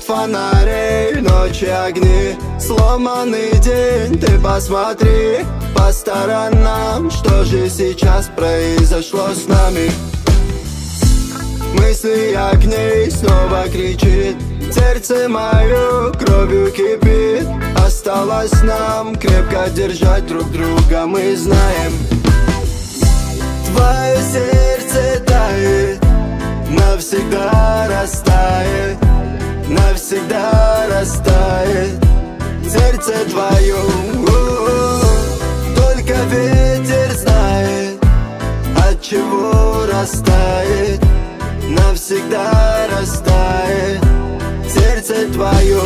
фонарей, ночи огни, сломанный день. Ты посмотри по сторонам, что же сейчас произошло с нами. Мысли огней снова кричит, сердце мое кровью кипит. Осталось нам крепко держать друг друга, мы знаем. Твое сердце тает, навсегда растает, навсегда растает. Сердце твое, только ветер знает, от чего растает, навсегда растает. Сердце твое.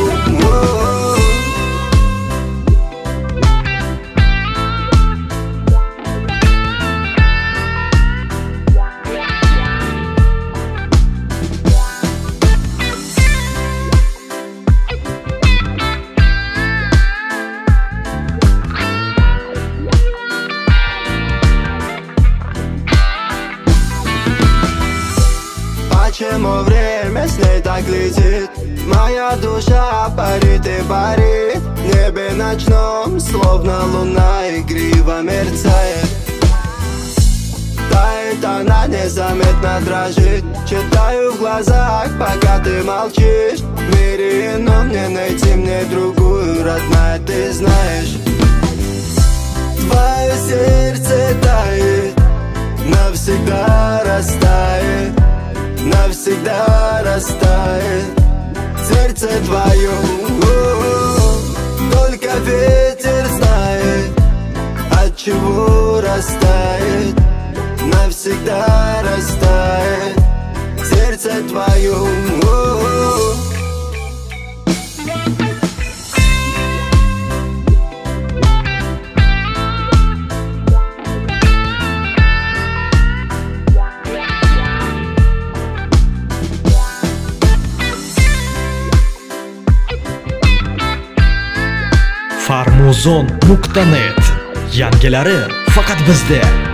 Почему время с ней так летит? Моя душа парит и парит в небе ночном, словно луна игриво мерцает. Тает она, незаметно дрожит. Читаю в глазах, пока ты молчишь. В мире ином мне найти мне другую, родная, ты знаешь. Твое сердце тает, навсегда растает, навсегда растает. Сердце твое, только ветер знает, от чего растает, навсегда растает. Сердце твое. Farmuzon.net yangilari faqat bizda.